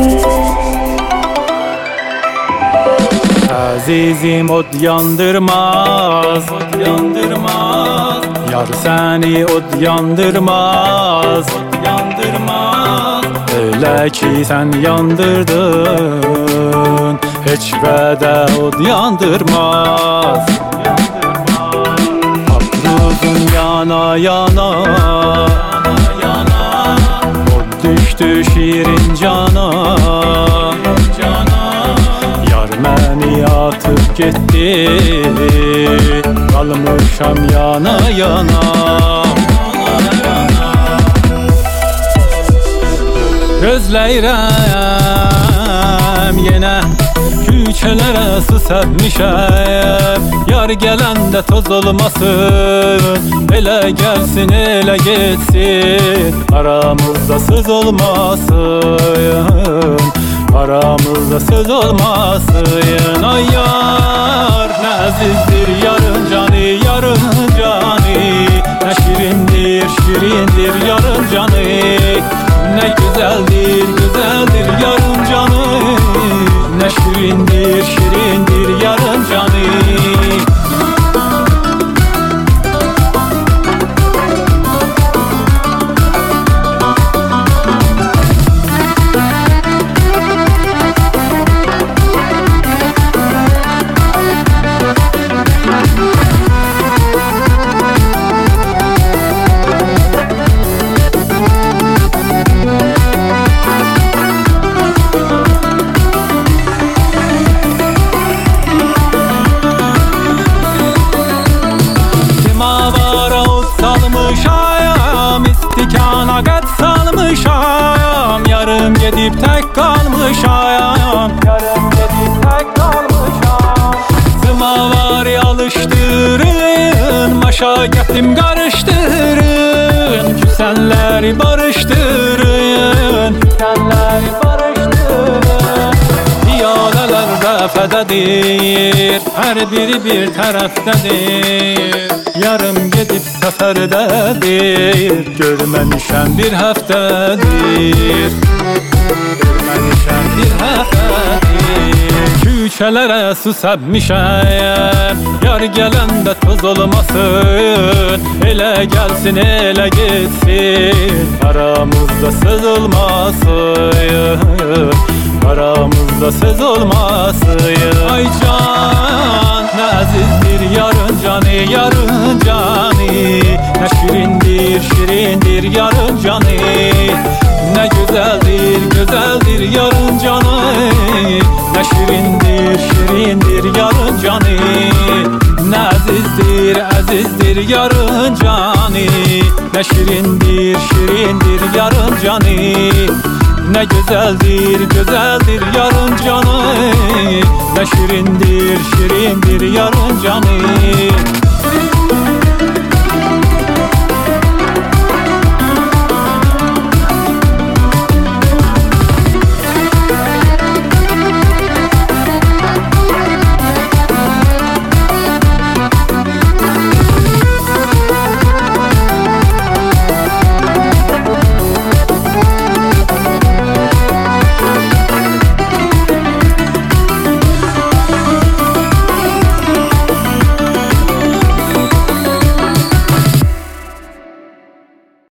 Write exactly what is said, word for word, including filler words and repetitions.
Azizim od yandırmaz, od yandırmaz. Yar seni od yandırmaz, od yandırmaz. Öyle ki sen yandırdın, hiç vədə od yandırmaz. Aklın yana yana, od düştü şirin cana. Məni atıp gitti, qalmışam yana yana. Gözləyirəm yenə küçələrə su səpmişəm. Yar gələndə toz olmasın, elə gəlsin elə getsin. Aramızda söz olmasın, aramızda söz olmasın. Ay yar, nə əzizdir yarın canı, yarın canı. Nə şirindir, şirindir yarın canı. Nə güzeldir, güzeldir yarın canı. Nə şirindir, şirindir yarın canı. İstikana qət salmışam, yarım gedib tək qalmışam. Yarım gedib tək qalmışam. Zımavarı alışdırın, maşa gətim qarışdırın. Küsənləri barışdırın, küsənləri barışdırın. Piyalələr dəfədədir, hər biri bir tərəfdədir. Yarım gedib səfərdədir, görməmişəm bir həftədir. Görməmişəm bir həftədir. Küçələrə su səpmişəm, yar gələndə toz olmasın. Elə gəlsin, elə getsin, aramızda söz olmasın, aramızda söz olmasın. Ay can, nə əzizdir yarın canı, yarın canı. Nə şirindir, şirindir yarın canı. Nə güzeldir, güzeldir yarın canı. Nə şirindir, şirindir yarın canı. Nə əzizdir, əzizdir yarın canı. Nə şirindir, şirindir yarın canı. Ne güzeldir, güzeldir yarın canı. Ne şirindir, şirindir yarın canı.